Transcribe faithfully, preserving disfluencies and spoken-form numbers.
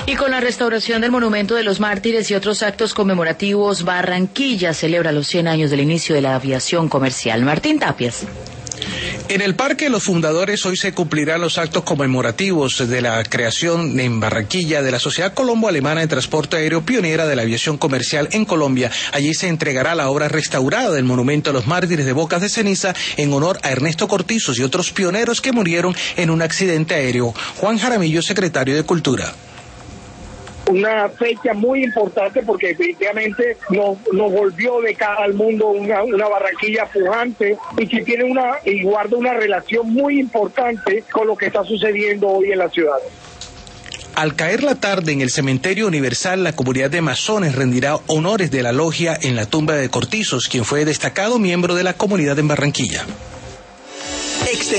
Y con la restauración del Monumento de los Mártires y otros actos conmemorativos, Barranquilla celebra los cien años del inicio de la aviación comercial. Martín Tapias. En el Parque de los Fundadores hoy se cumplirán los actos conmemorativos de la creación en Barranquilla de la Sociedad Colombo-Alemana de Transporte Aéreo, pionera de la aviación comercial en Colombia. Allí se entregará la obra restaurada del Monumento a los Mártires de Bocas de Ceniza en honor a Ernesto Cortizos y otros pioneros que murieron en un accidente aéreo. Juan Jaramillo, secretario de Cultura. Una fecha muy importante porque definitivamente nos, nos volvió de cara al mundo una, una Barranquilla pujante y que tiene una y guarda una relación muy importante con lo que está sucediendo hoy en la ciudad. Al caer la tarde en el Cementerio Universal, la comunidad de masones rendirá honores de la logia en la tumba de Cortizos, quien fue destacado miembro de la comunidad en Barranquilla.